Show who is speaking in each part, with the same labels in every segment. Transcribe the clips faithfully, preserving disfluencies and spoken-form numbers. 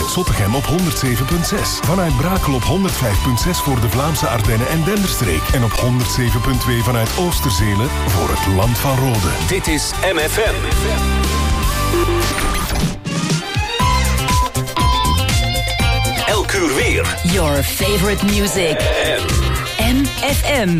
Speaker 1: Zottegem op honderd zeven komma zes. Vanuit Brakel op honderd vijf komma zes voor de Vlaamse Ardennen en Denderstreek. En op honderd zeven komma twee vanuit Oosterzelen voor het Land van Rode.
Speaker 2: Dit is M F M. Elk uur weer.
Speaker 3: Your favorite music. M F M.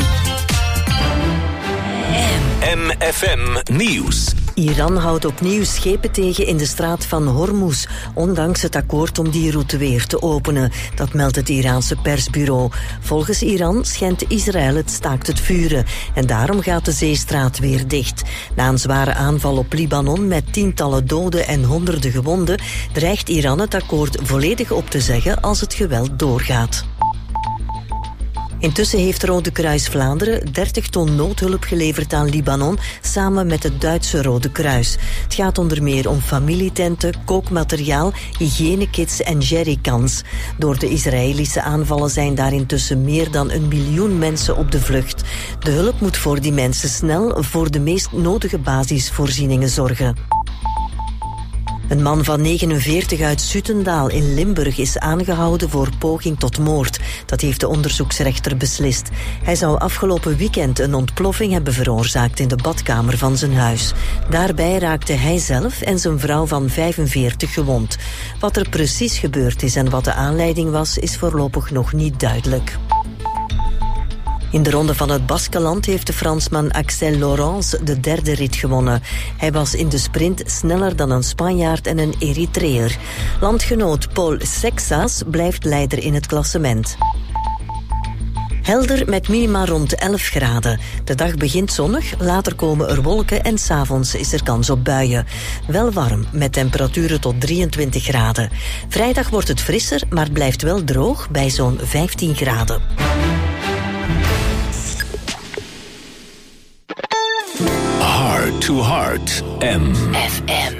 Speaker 2: M F M Nieuws.
Speaker 4: Iran houdt opnieuw schepen tegen in de straat van Hormuz, ondanks het akkoord om die route weer te openen. Dat meldt het Iraanse persbureau. Volgens Iran schendt Israël het staakt het vuren. En daarom gaat de zeestraat weer dicht. Na een zware aanval op Libanon met tientallen doden en honderden gewonden, dreigt Iran het akkoord volledig op te zeggen als het geweld doorgaat. Intussen heeft Rode Kruis Vlaanderen dertig ton noodhulp geleverd aan Libanon, samen met het Duitse Rode Kruis. Het gaat onder meer om familietenten, kookmateriaal, hygiënekits en jerrycans. Door de Israëlische aanvallen zijn daar intussen meer dan een miljoen mensen op de vlucht. De hulp moet voor die mensen snel voor de meest nodige basisvoorzieningen zorgen. Een man van negenenveertig uit Zutendaal in Limburg is aangehouden voor poging tot moord. Dat heeft de onderzoeksrechter beslist. Hij zou afgelopen weekend een ontploffing hebben veroorzaakt in de badkamer van zijn huis. Daarbij raakte hij zelf en zijn vrouw van vijfenveertig gewond. Wat er precies gebeurd is en wat de aanleiding was, is voorlopig nog niet duidelijk. In de ronde van het Baskeland heeft de Fransman Axel Laurens de derde rit gewonnen. Hij was in de sprint sneller dan een Spanjaard en een Eritreër. Landgenoot Paul Sexas blijft leider in het klassement. Helder met minima rond elf graden. De dag begint zonnig, later komen er wolken en 's avonds is er kans op buien. Wel warm, met temperaturen tot drieëntwintig graden. Vrijdag wordt het frisser, maar het blijft wel droog bij zo'n vijftien graden.
Speaker 2: Heart to Heart. M
Speaker 3: F M.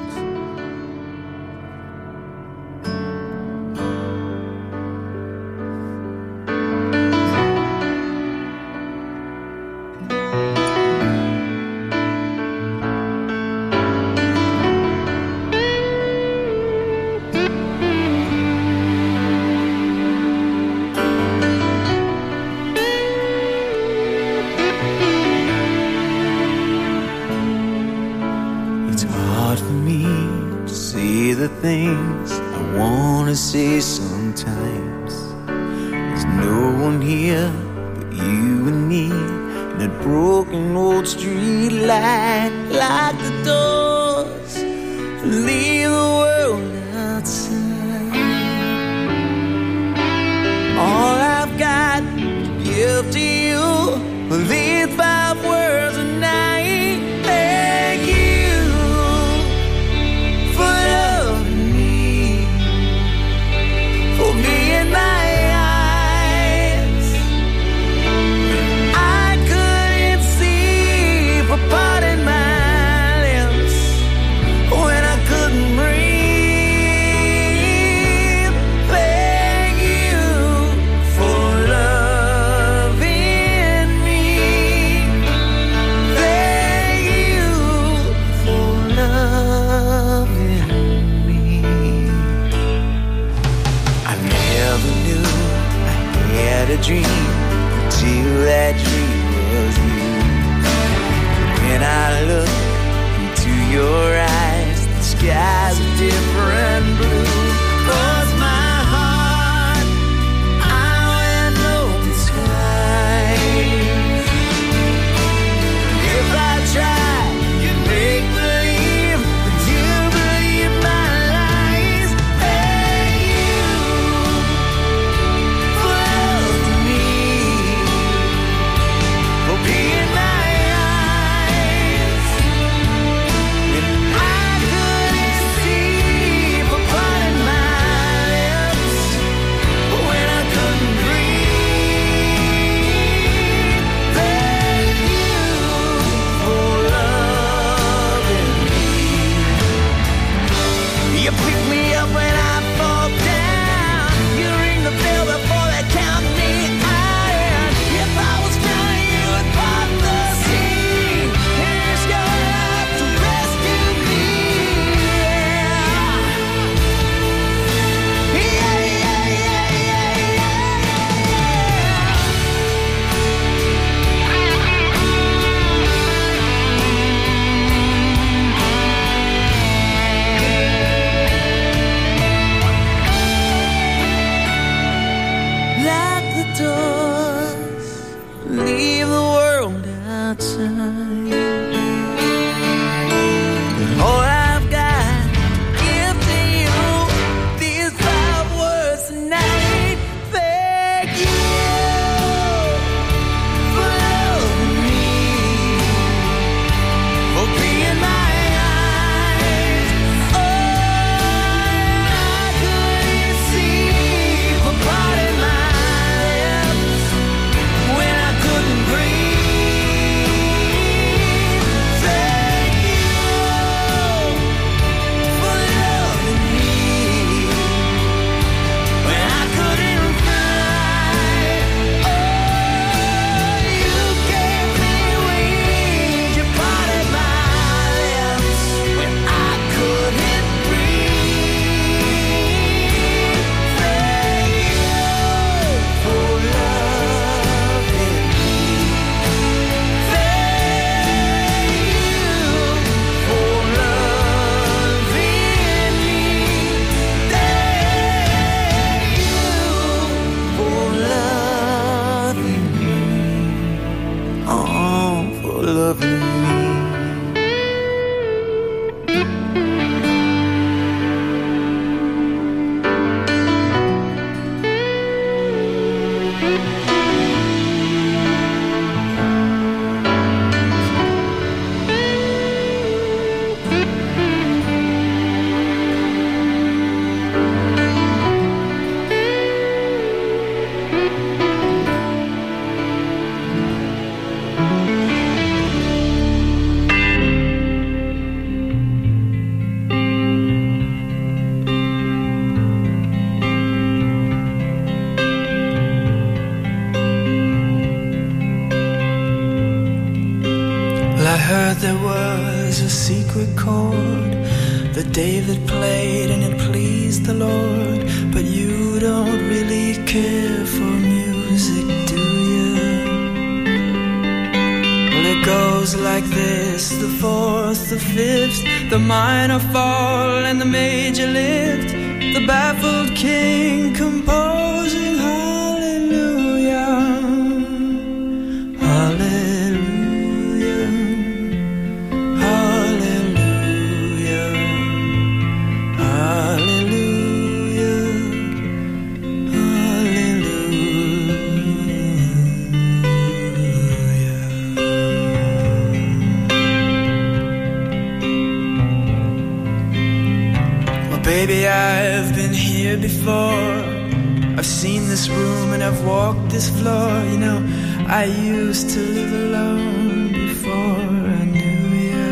Speaker 5: Things I wanna say sometimes. There's no one here but you and me, and that broken old street light. Lock the doors, leave the world outside. All I've got to give to you are these five words a night. Thank you for love. Me in my eyes, I couldn't see for parting my lips when I couldn't breathe.
Speaker 6: there was a secret chord that David played and it pleased the Lord. But you don't really care for music, do you? Well, it goes like this: the fourth, the fifth, the minor fall and the major lift, the baffled king composing hallelujah, hallelujah, hallelujah, hallelujah, hallelujah. Well, baby, I've been here before. I've seen this room and I've walked this floor. You know, I used to live alone before I knew you.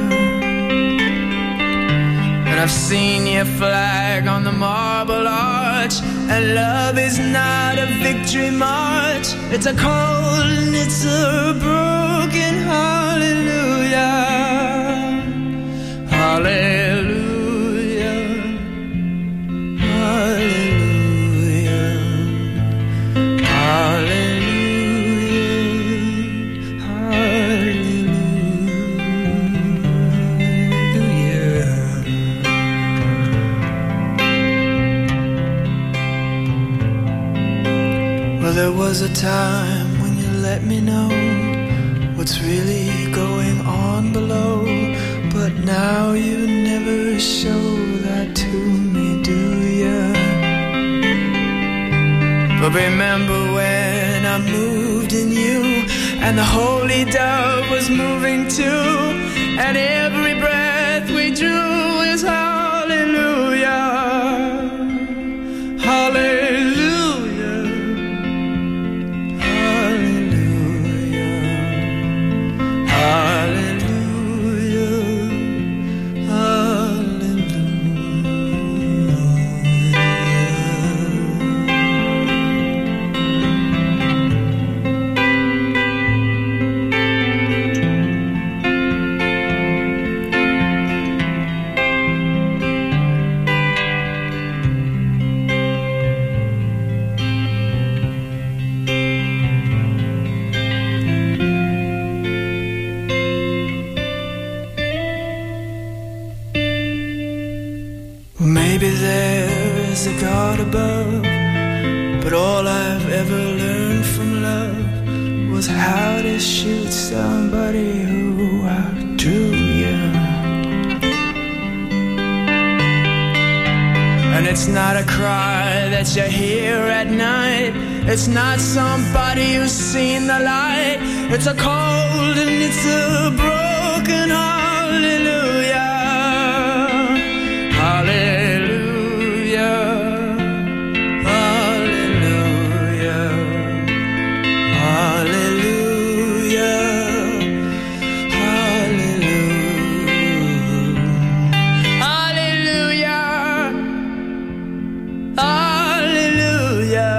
Speaker 6: And I've seen your flag on the marble arch. And love is not a victory march. It's a cold and it's a broken hallelujah, hallelujah, hallelujah, hallelujah, hallelujah. Well, there was a time when you let me know what's really going on below, but now you never show that to me, do ya? But remember when I moved in you, and the holy dove was moving too, and every breath we drew is hallelujah, hallelujah, hallelujah, hallelujah, Maybe there's a God above, but all I've ever learned from love was how to shoot somebody who outdrew you. And it's not a cry that you hear at night. It's not somebody who's seen the light. It's a cold and it's a broken hallelujah, hallelujah, hallelujah, hallelujah, hallelujah, hallelujah, hallelujah,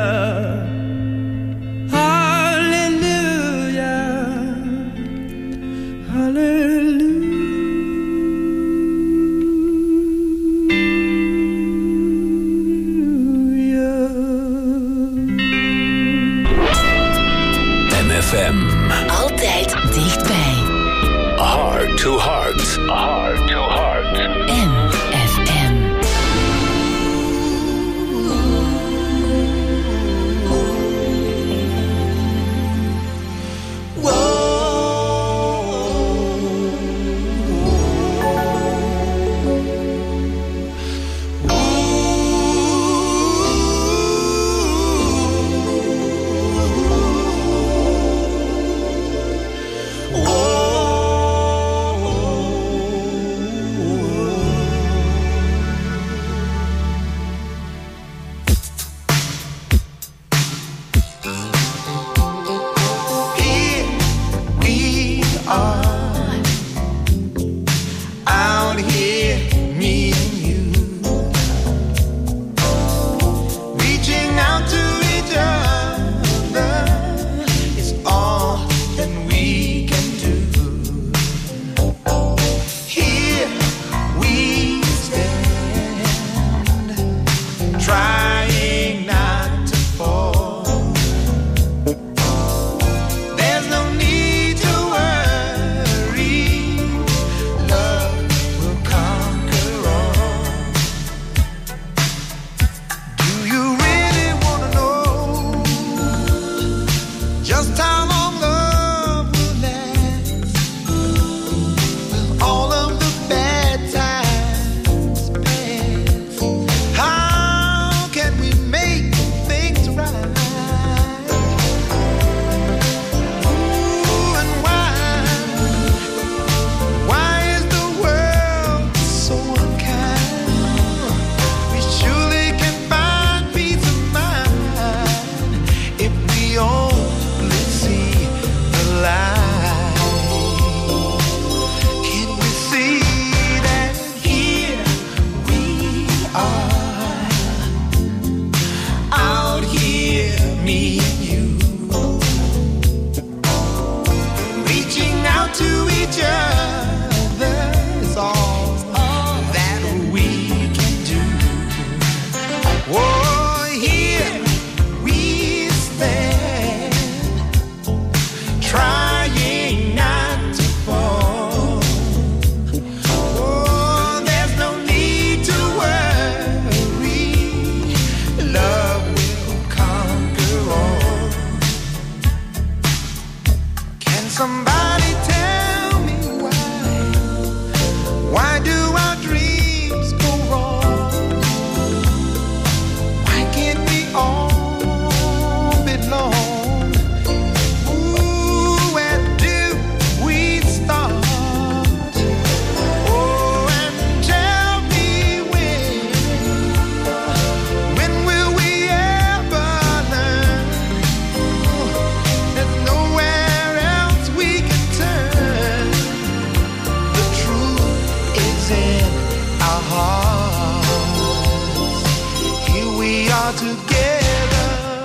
Speaker 6: hallelujah, hallelujah. are together.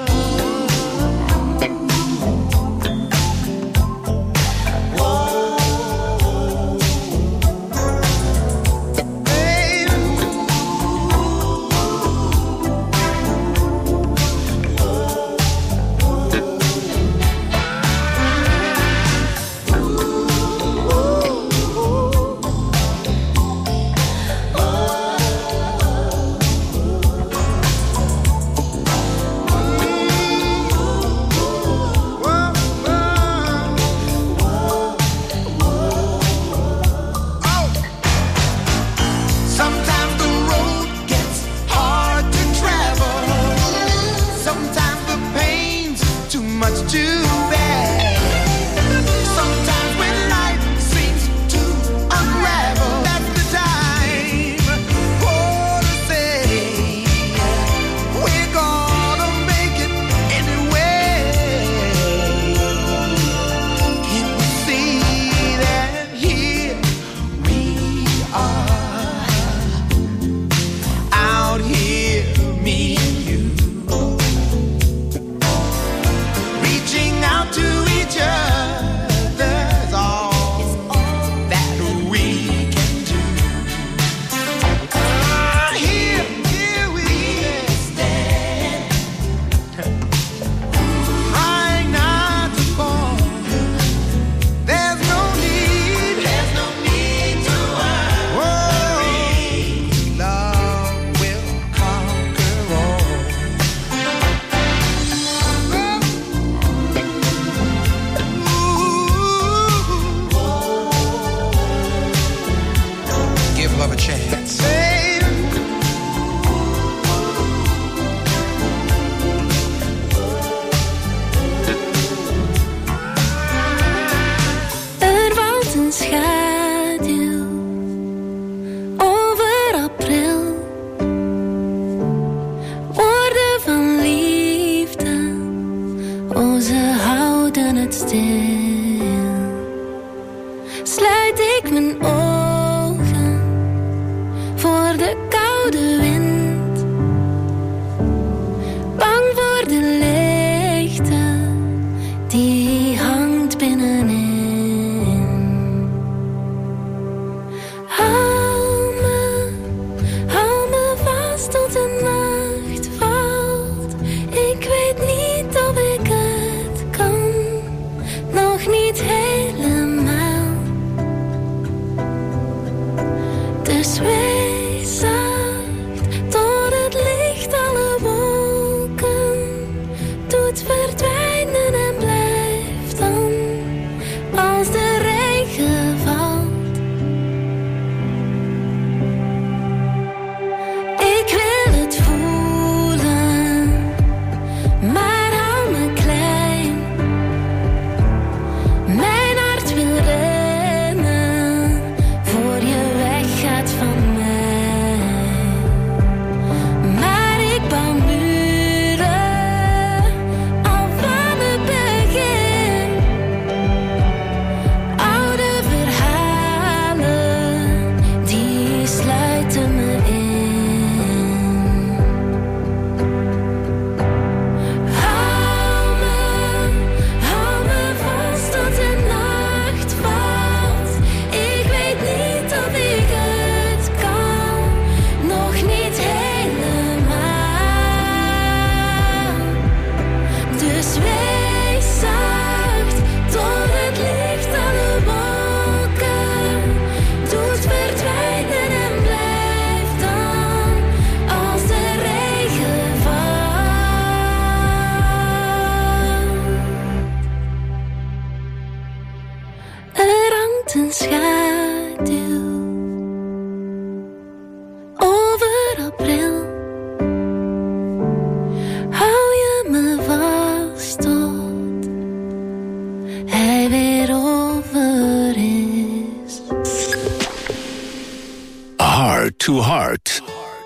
Speaker 2: To Heart.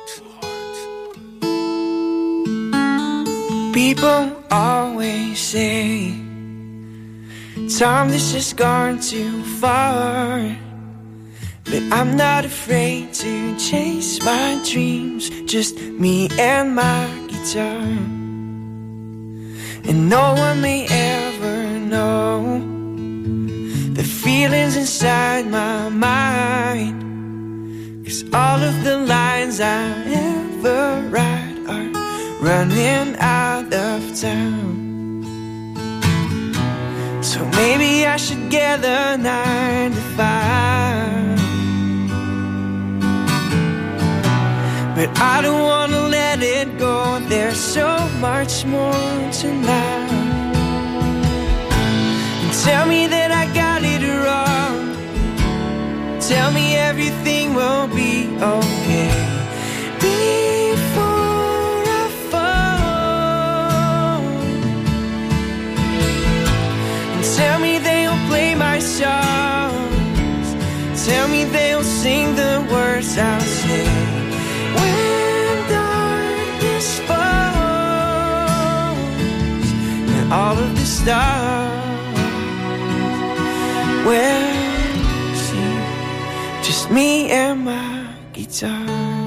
Speaker 6: People always say time this has gone too far, but I'm not afraid to chase my dreams. Just me and my guitar. guitar. And no one may ever know the feelings inside my mind, 'cause all of the lines I ever write are running out of time. So maybe I should get a nine to five, but I don't wanna let it go. There's so much more to life. And tell me that I got it wrong. Tell me everything will be okay before I fall. And tell me they'll play my songs. Tell me they'll sing the words I'll say. When darkness falls and all of the stars will see just me and my guitar.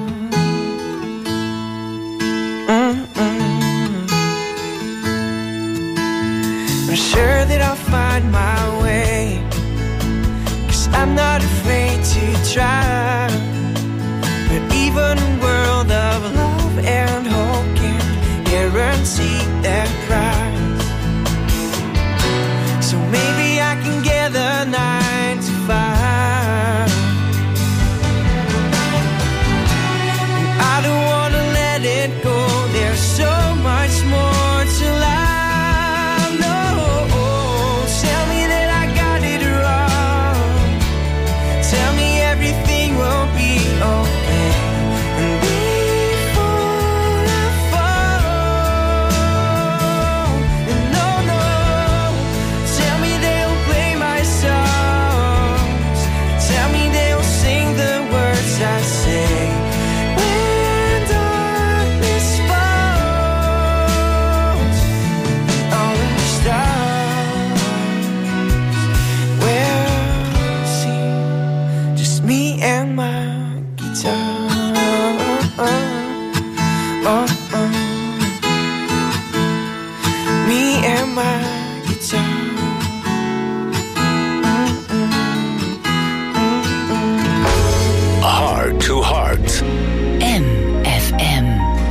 Speaker 6: Mm-mm. I'm sure that I'll find my way, 'cause I'm not afraid to try. But even a world of love and hope can't guarantee that prize. So maybe I can get the nine to five. And I don't wanna let it go. There's so much more to life. No, tell me that I got it wrong. Tell me everything will be okay. And before I fall, and no, no, tell me they'll play my songs. Tell me they'll sing the words I say. When darkness falls, all of the stars will see just me and my guitar. Oh, oh. Me and my guitar.
Speaker 2: Heart to Heart.
Speaker 3: M F M.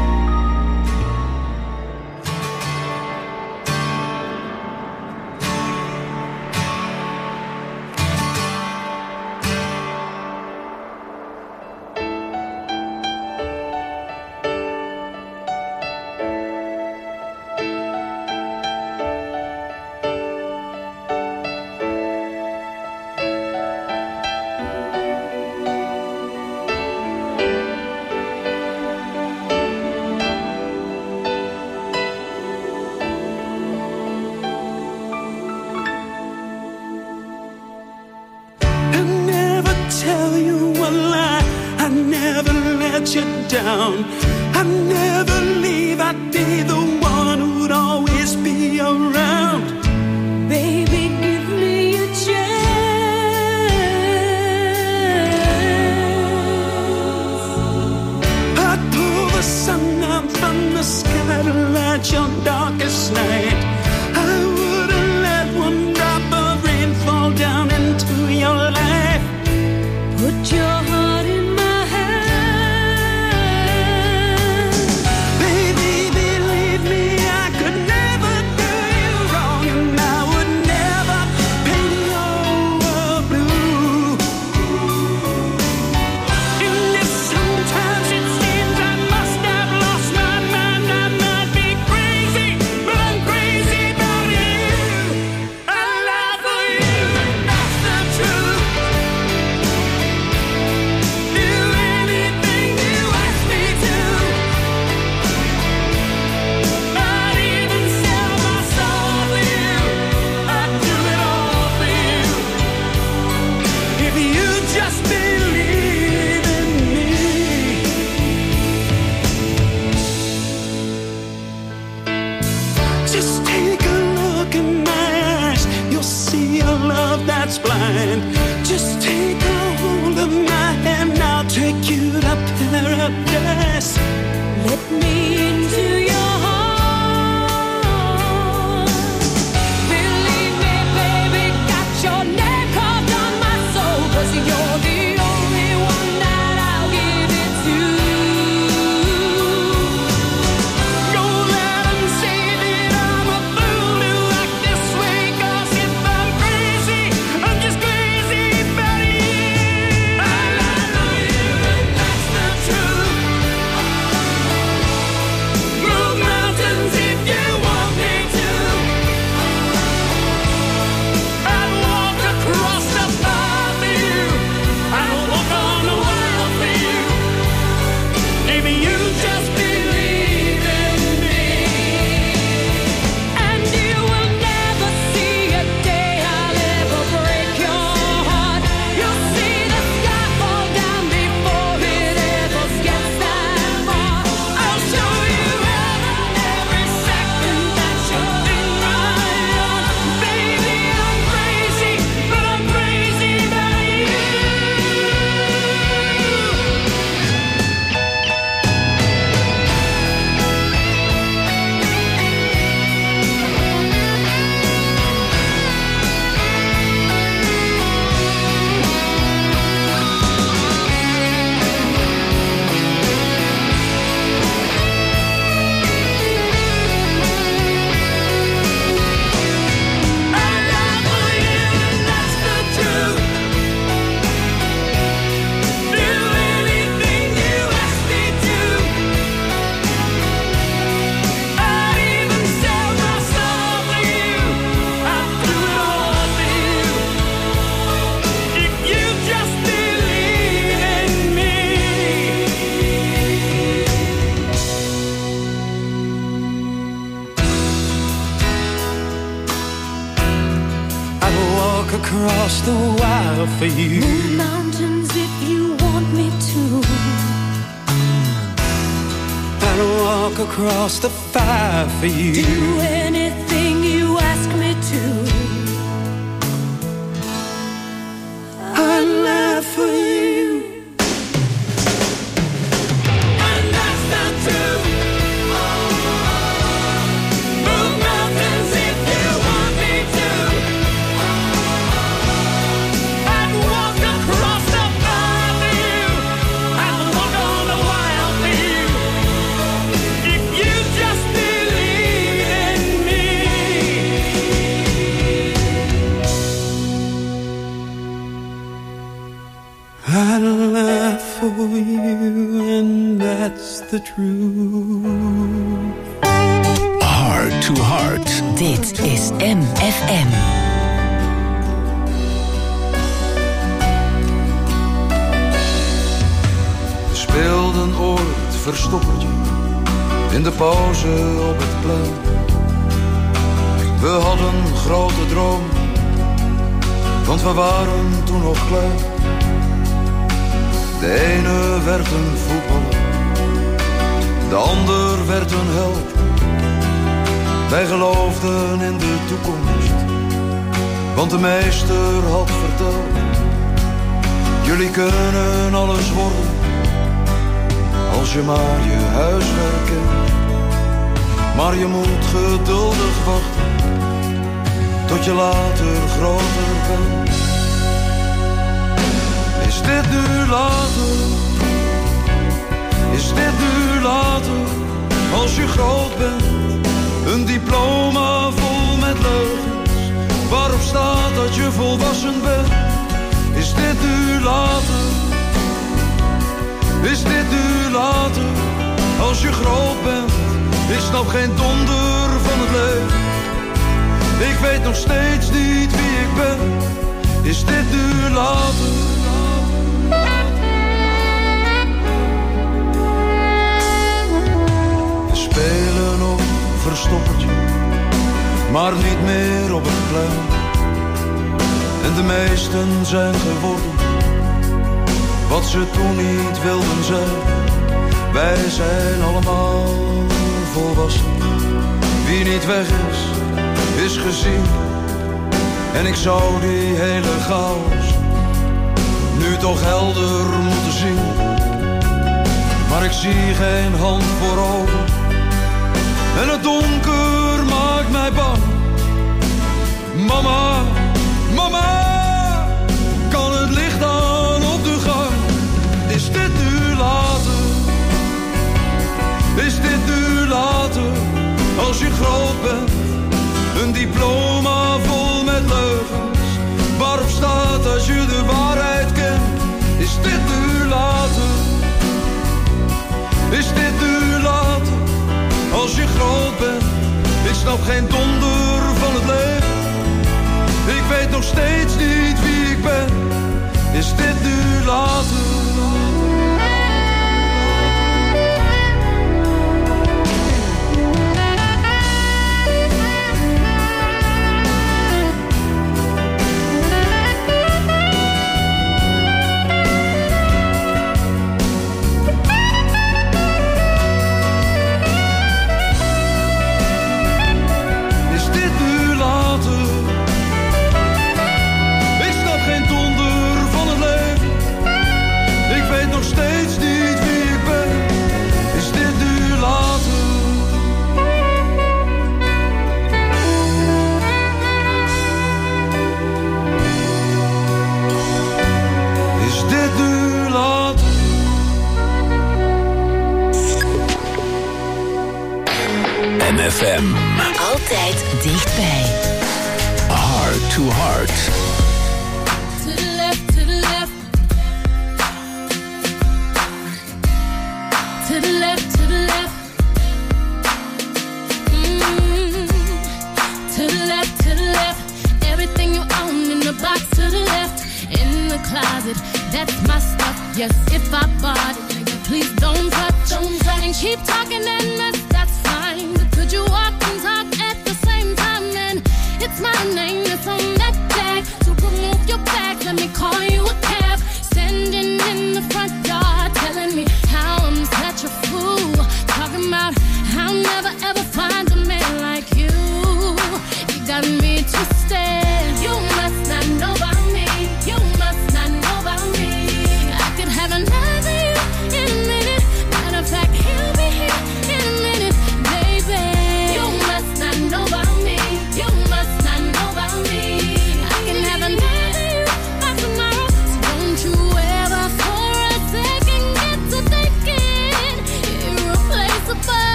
Speaker 7: I never tell you a lie. I never let you down. I never leave. I'd be the one who'd always be around.
Speaker 8: Baby, give me a chance.
Speaker 7: I'd pull the sun down from the sky to light your darkest night. I wouldn't let one drop of rain fall down into your life.
Speaker 8: Put your heart in my hand.
Speaker 7: Baby, believe me, I could never do you wrong, and I would never paint your world blue. And if sometimes it seems I must have lost my mind, I might be crazy, but I'm crazy about you. I lie for you, and that's the truth. Do anything you ask me to. I'd even sell my soul for you. I'd do it all for you. If you just believe in me. Just take a look in my eyes. You'll see a love that's blind. Just take a hold of my hand. I'll take you to paradise.
Speaker 8: Let me into your
Speaker 6: across the wire for you.
Speaker 8: Move mountains if you want me to.
Speaker 6: I'll walk across the fire for you.
Speaker 8: Do anything you ask me to.
Speaker 6: I'd laugh for you.
Speaker 7: And that's not true. Move mountains if you want me to. I'd walk across the fire for you. I'd walk on the wire for you. If you just believe in me.
Speaker 6: I'd laugh for you, and that's the truth.
Speaker 2: Heart to Heart.
Speaker 3: Dit is M F M.
Speaker 9: We speelden ooit verstoppertje in de pauze op het plein. We hadden grote droom, want we waren toen nog klein. De ene werd een voetballer, de ander werd een held. Wij geloofden in de toekomst, want de meester had verteld: jullie kunnen alles worden, als je maar je huiswerk kent. Maar je moet geduldig wachten, tot je later groter bent. Is dit nu later? Is dit nu later? Als je groot bent, een diploma vol met leugens, waarop staat dat je volwassen bent. Is dit nu later? Is dit nu later? Als je groot bent, ik snap geen donder van het leven. Ik weet nog steeds niet wie ik ben. Is dit nu later? We spelen op verstoppertje, maar niet meer op het plein. En de meesten zijn geworden wat ze toen niet wilden zijn. Wij zijn allemaal volwassen. Wie niet weg is, is gezien. En ik zou die hele chaos nu toch helder moeten zien. Maar ik zie geen hand voor ogen, en het donker maakt mij bang. Mama, mama, kan het licht aan op de gang? Is dit nu later? Is dit nu later? Als je groot bent, een diploma vol met leugens, waarop staat dat je de waarheid kent. Is dit nu later? Is dit nu later? Als je groot bent, ik snap geen donder van het leven. Ik weet nog steeds niet wie ik ben. Is dit nu later?
Speaker 2: M F M.
Speaker 3: Altijd dichtbij.
Speaker 2: Heart to Heart.
Speaker 8: To the left, to the left. To the left, to the left. Mm. To the left, to the left. Everything you own in the box to the left. In the closet, that's my stuff. Yes, if I bought it, nigga, please don't touch. Don't touch. And keep talking and mess, that's fine. But could you walk and talk at the same time? And it's my name that's on that tag. So remove your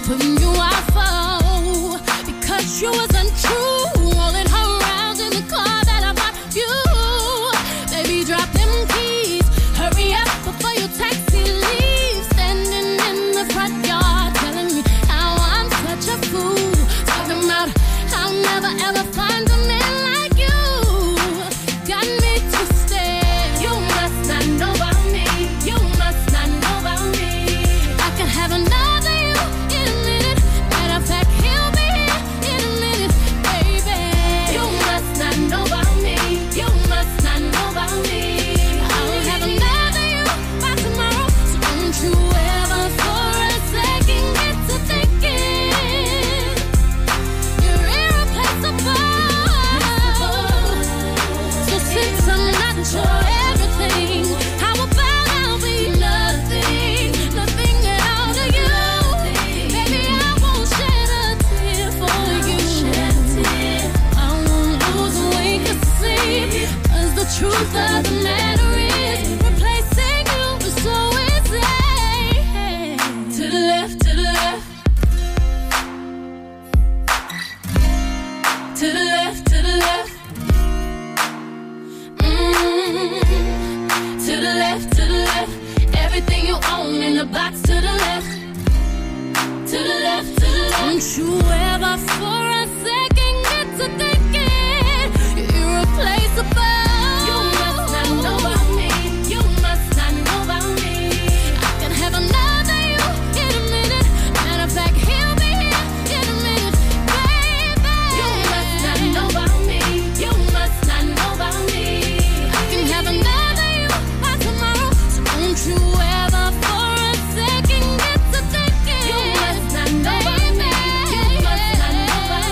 Speaker 8: Putting you out for because you was untrue. Rolling her around in the car that I bought you. Baby, drop them keys. Hurry up before your taxi leaves. Standing in the front yard telling me how I'm such a fool. Talking about I'll never ever find a man like you. Got me twisted. You must not know about me. You must not know about me. I can have another you in a minute. Matter of fact, he'll be here in a minute, baby. You must not know about me. You must not know about me. I'll have another you by tomorrow. So don't you ever for a second get to thinking you're irreplaceable. So since I'm not your everything, how about I'll be nothing, nothing at all to you? Baby, I won't shed a tear for you. I won't lose a wink of sleep, 'cause the truth of the matter is replacing you is so easy. To the left, to the left. To the left, to the left. Mm. To the left, to the left. Everything you own in the box to the left. To the left, to the left. Don't you ever for a second get to thinking you're irreplaceable. You must not know about me. You must not know about me. I can have another you in a minute. Matter of fact, he'll be here in a minute, baby. You must not know about me. You must not know about me. I can have another you by tomorrow. So don't you ever for a second get to thinking you must not know about me. You must not know about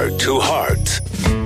Speaker 2: Heart to Heart.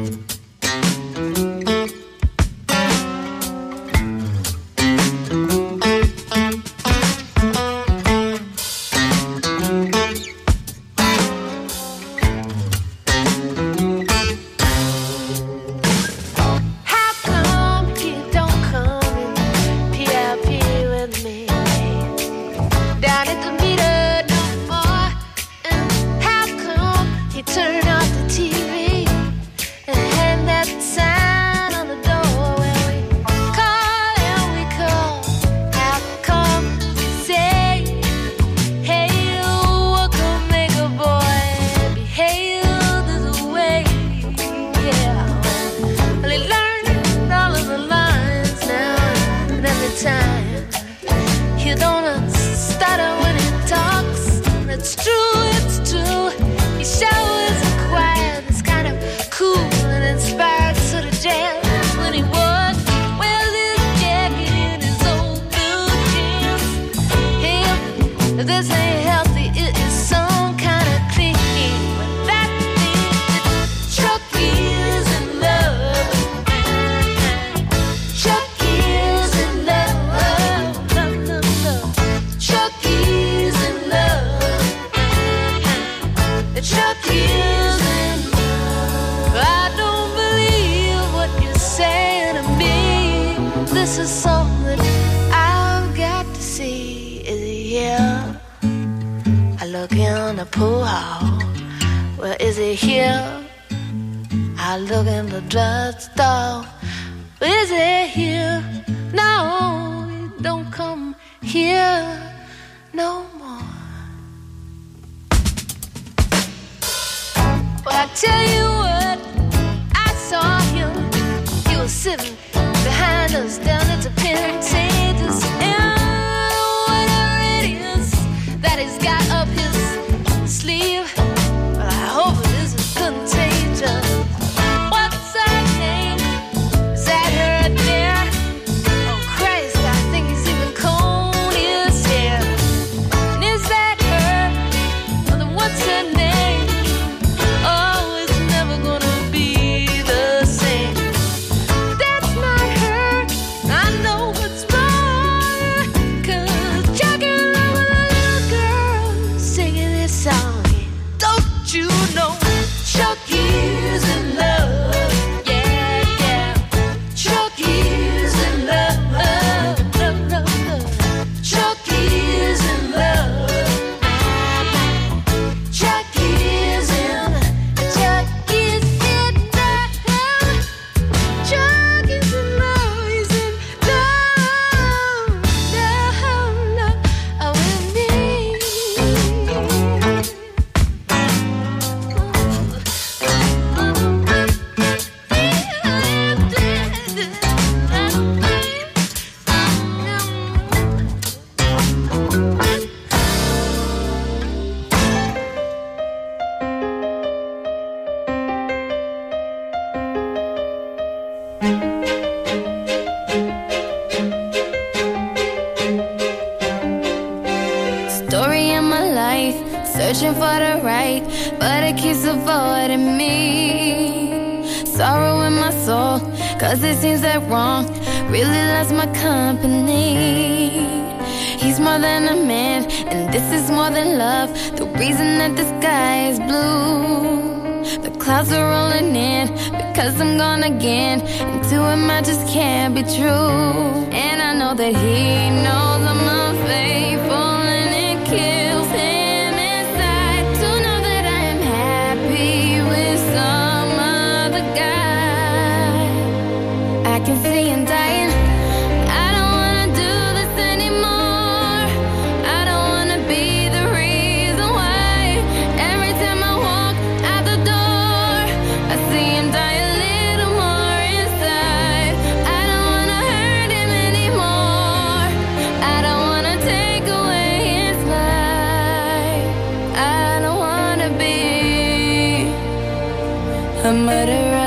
Speaker 10: A murderer.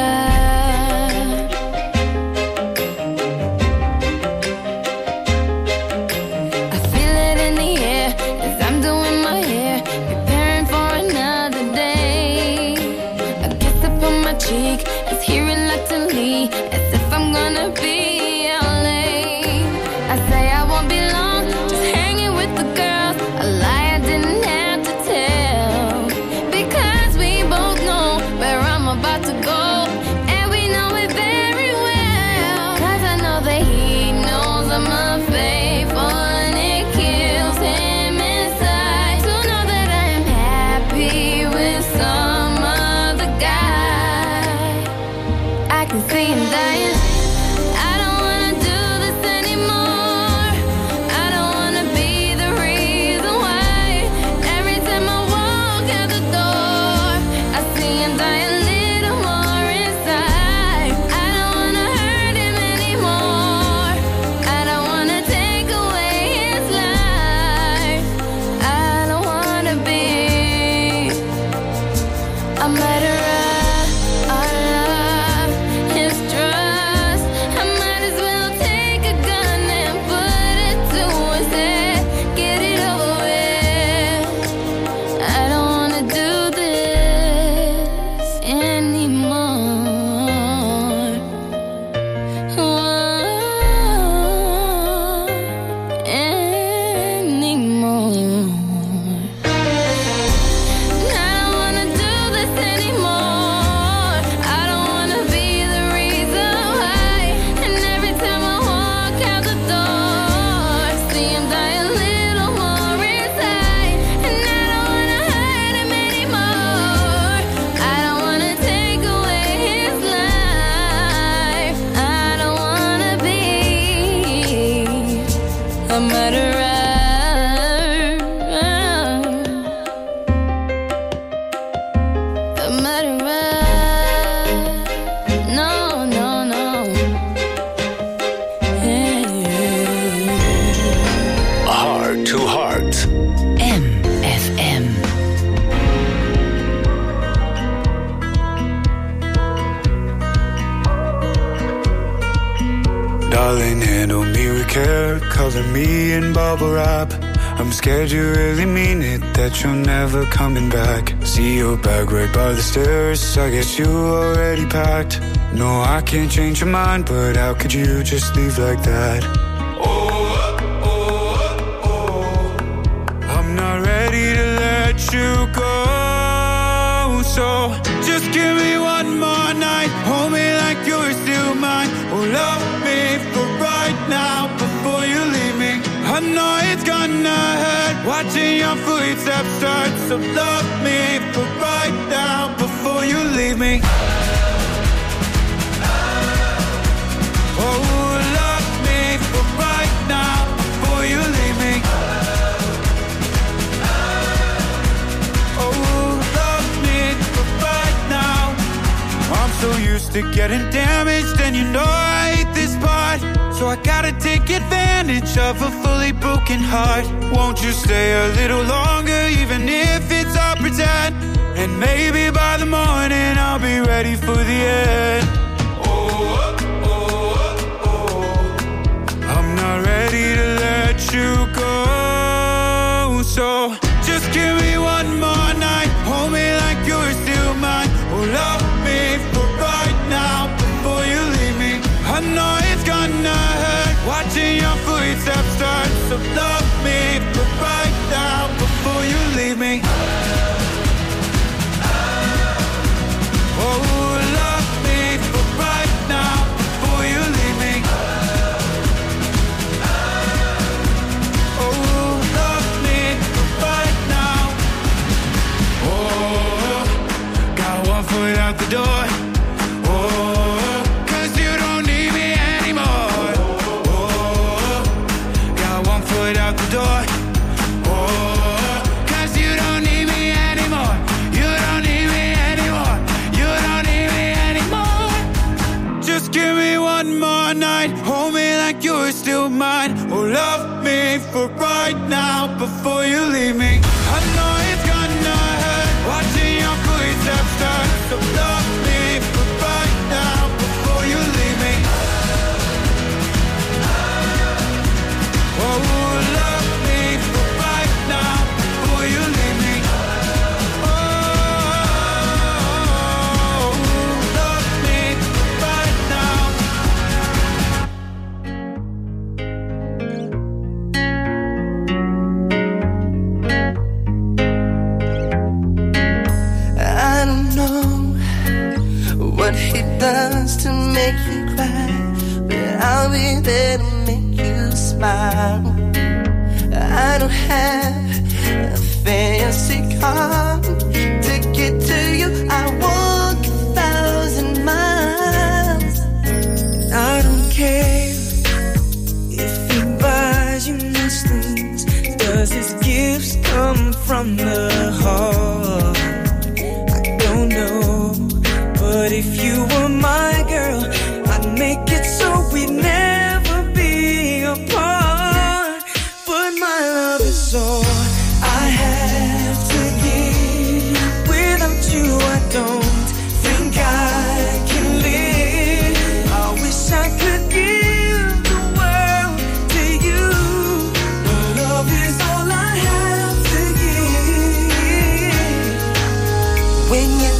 Speaker 8: met her at our love is trust. I might as well take a gun and put it to his head. Get it over with. I don't wanna do this anymore. Whoa, anymore. I don't wanna do this anymore. I don't wanna be the reason why. And every time I walk out the door, see him die a little more inside. And I don't wanna hurt him anymore. I don't wanna take away his life. I don't wanna be a murderer. A murderer. No, no, no.
Speaker 2: Heart to Heart.
Speaker 3: M F M.
Speaker 6: Darling, handle me with care, cover me in bubble wrap. I'm scared you really mean it, that you're never coming back. See your bag right by the stairs, I guess you already packed. No, I can't change your mind, but how could you just leave like that? Oh, oh, oh, oh. I'm not ready to let you go, so just give me one more night. Hold me like you're still mine. Oh, love me for right now before you leave me. I know it's gonna hurt watching your footsteps start. So love me for right now before you leave me. Oh, love me for right now before you leave me. Oh, love me for right now. I'm so used to getting damaged, and you know I hate this part. So I gotta take advantage of a fully broken heart. Won't you stay a little longer, even if it's all pretend? And maybe by the morning I'll be ready for the end. Oh, oh, oh, oh. I'm not ready to let you go, so just give me one more night. Hold me like you're still mine. Oh, love me for right now before you leave me. I know it's gonna hurt watching your footsteps start. So love me for right now before you leave me. Oh, love me for right now before you leave me. Oh, love me for right now. Oh, got one foot out the door. Oh, 'cause you don't need me anymore. Oh, got one foot out the door. Oh, 'cause you don't need me anymore. You don't need me anymore. You don't need me anymore. Just give me one more night. Hold me like you're still mine. Oh, love me for right now before you leave me. I know it's gonna hurt watching your footsteps start. So love me for right now before you leave me. Oh, love me for right now before you leave me. Oh, love me for right now.
Speaker 10: I don't know what he does to make you cry, but I'll be there to make you smile. I don't have a fancy car to get to you. I walk a thousand miles. I don't care if he buys you nice things. Does his gifts come from the heart? I don't know, but if you were my girl, I'd make it so we'd never be apart. But my love is all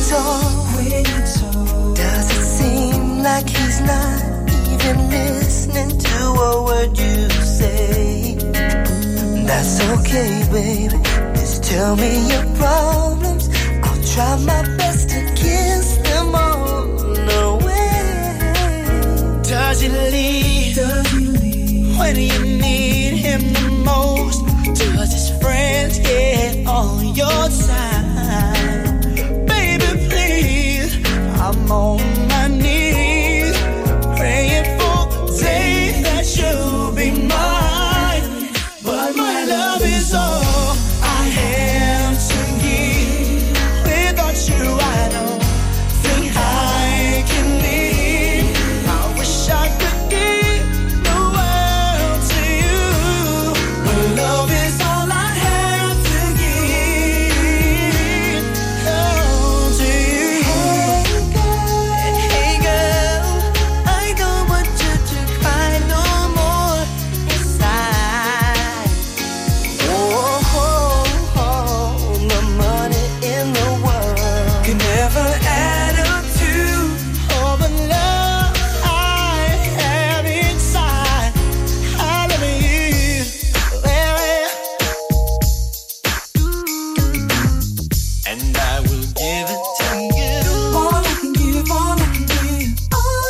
Speaker 10: talk, when you talk, does it seem like he's not even listening to a word you say? That's okay, baby. Just tell me your problems. I'll try my best to kiss them all away. Does he leave? Does he leave when you need him the most? Does his friends get on your side? Baby, please, I'm on my knees, praying for the day that you'll be mine. But my love is all I have to give. Without you, I don't think I can live. I wish I could give the world to you. But love is all I have to give. Oh, to you. Hey girl, hey girl, I don't want you to cry no more inside. Oh, oh, oh, the money in the world can never add up to all the love I have inside. I love you, well, and I will give it to you. All I can give, all I can give.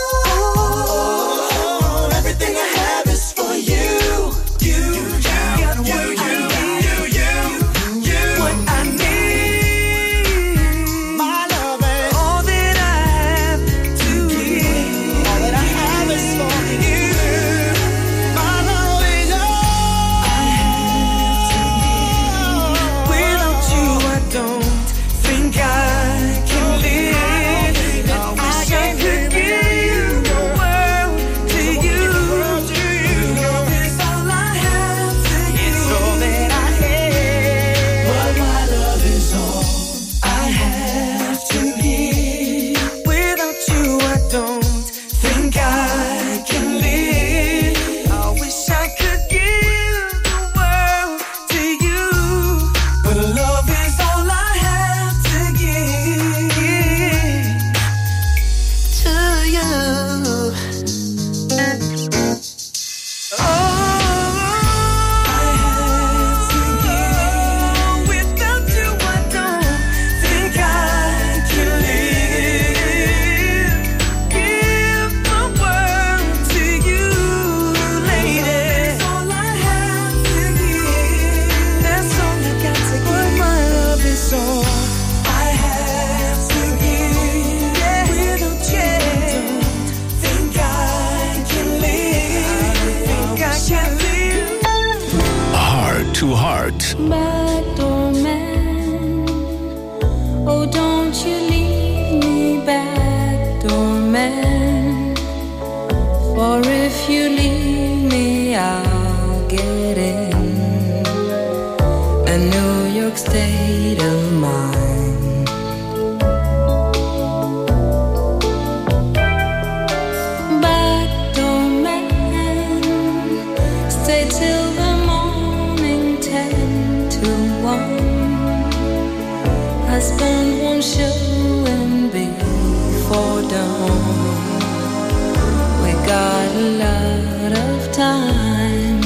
Speaker 10: Oh, everything I have is for you. You, you, got what I need. You, you, you, what I need. My love is all that I have to give. All that I have is for you. My love is all I have to give. Without you, I don't think I can live. I wish I could give the world to you. Love is all I have to give. It's all that I have. But my love is all I have to give. Without you, I don't think I can live. I wish I could give the world to you. But love is all I have to give to you. Oh, I have to give. Without you, I don't think I can live. Give the world to you, lady. That's all I have to give. That's all I got to give. But my love is all I have to give. Yeah. Without you, I don't think I can live. Think I can live.
Speaker 2: Heart to Heart.
Speaker 8: Backdoor man, oh don't you leave me, backdoor man. For if you leave me, I'll get in a New York state of mind. Backdoor man, stay till the morning, ten to one. Husband won't show and before dawn. We got a lot of time.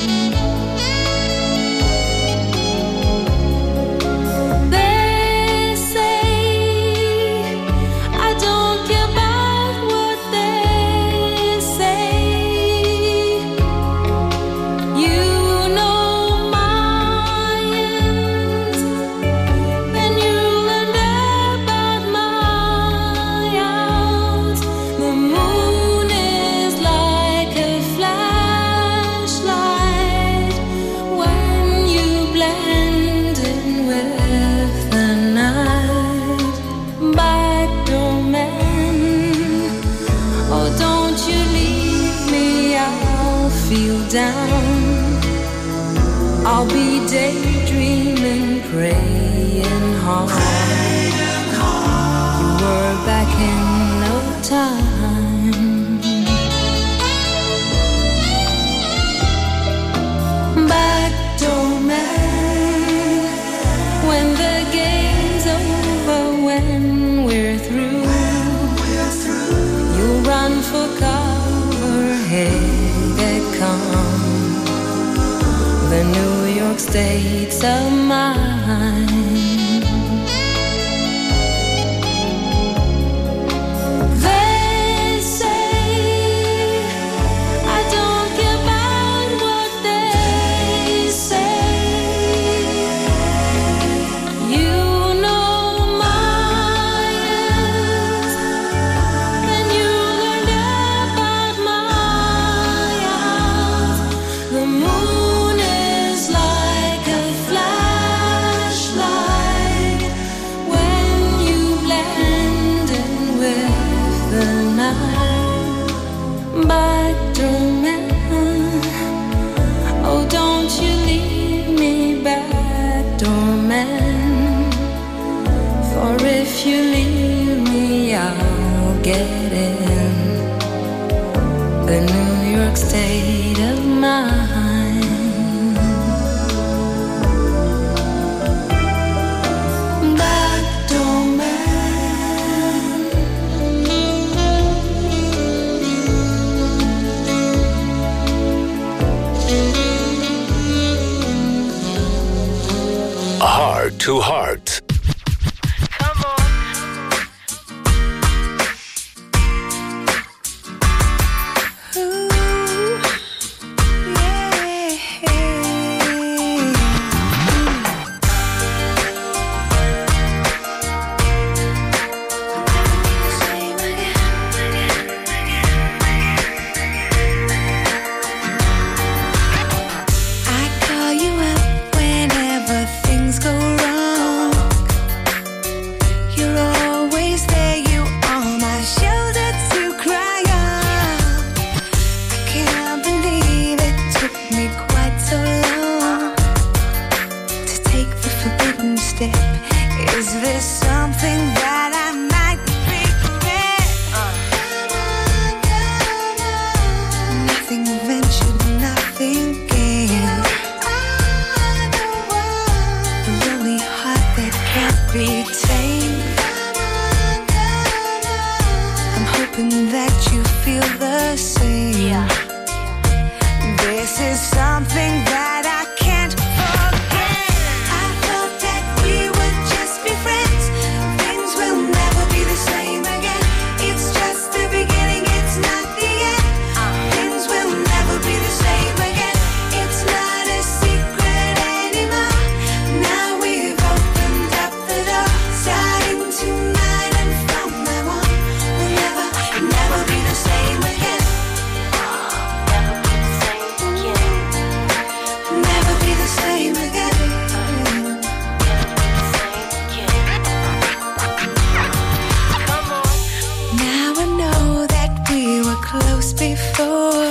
Speaker 8: They say I don't care about what they say. You know my end, then you'll learn about my out. The moon is like a flashlight when you blend in with the night. Backdoor man, oh don't you leave me, I'll feel down. I'll be daydreaming, praying hard. You were back in no time. Backdoor man, when the game's over, when
Speaker 11: if you leave me, I'll get in a New York state of mind. Backdoor man,
Speaker 2: Heart to Heart.
Speaker 11: close before.